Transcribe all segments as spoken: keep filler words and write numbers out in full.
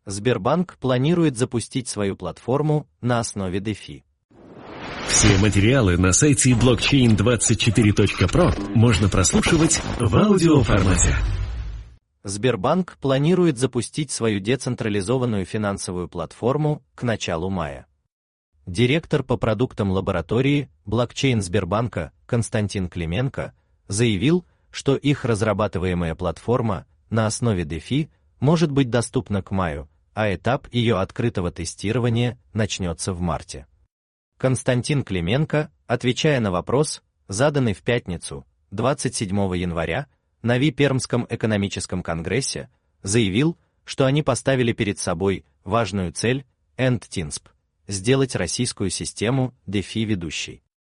Сбербанк планирует запустить свою платформу на основе DeFi. Все материалы на сайте блокчейн двадцать четыре точка про можно прослушивать в аудиоформате. Сбербанк планирует запустить свою децентрализованную финансовую платформу к началу мая. Директор по продуктам лаборатории блокчейн Сбербанка Константин Клименко заявил, что их разрабатываемая платформа на основе DeFi может быть доступна к маю, а этап ее открытого тестирования начнется в марте. Константин Клименко, отвечая на вопрос, заданный в пятницу, двадцать седьмого января, на Ви-Пермском экономическом конгрессе, заявил, что они поставили перед собой важную цель EndTinsp – сделать российскую систему DeFi ведущей.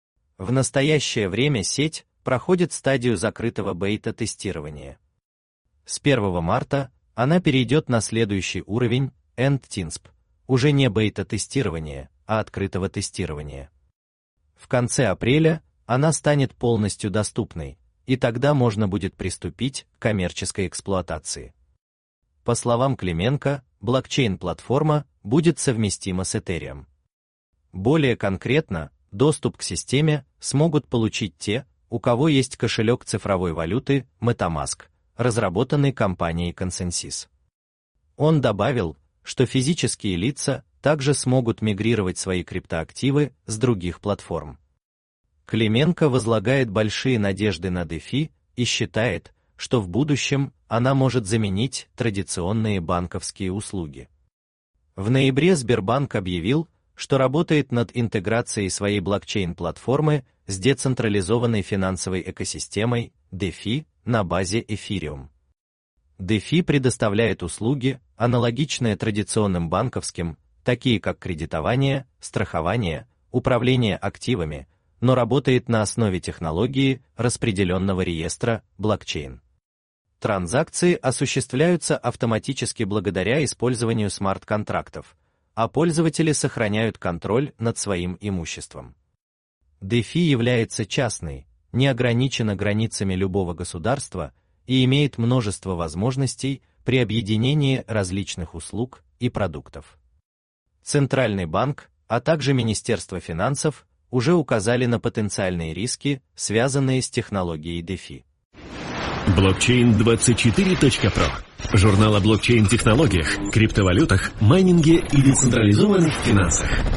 В настоящее время сеть проходит стадию закрытого бета-тестирования. С первого марта она перейдет на следующий уровень EndTinsp, уже не бета-тестирования, а открытого тестирования. В конце апреля она станет полностью доступной, и тогда можно будет приступить к коммерческой эксплуатации. По словам Клименко, блокчейн-платформа будет совместима с Ethereum. Более конкретно, доступ к системе смогут получить те, у кого есть кошелек цифровой валюты MetaMask, разработанный компанией Consensys. Он добавил, что физические лица также смогут мигрировать свои криптоактивы с других платформ. Клименко возлагает большие надежды на DeFi и считает, что в будущем она может заменить традиционные банковские услуги. В ноябре Сбербанк объявил, что работает над интеграцией своей блокчейн-платформы с децентрализованной финансовой экосистемой DeFi на базе Ethereum. DeFi предоставляет услуги, аналогичные традиционным банковским, такие как кредитование, страхование, управление активами, но работает на основе технологии распределенного реестра блокчейн. Транзакции осуществляются автоматически благодаря использованию смарт-контрактов, а пользователи сохраняют контроль над своим имуществом. DeFi является частной, не ограничена границами любого государства и имеет множество возможностей при объединении различных услуг и продуктов. Центральный банк, а также Министерство финансов уже указали на потенциальные риски, связанные с технологией DeFi. блокчейн двадцать четыре точка про. Журнал о блокчейн-технологиях, криптовалютах, майнинге и децентрализованных финансах.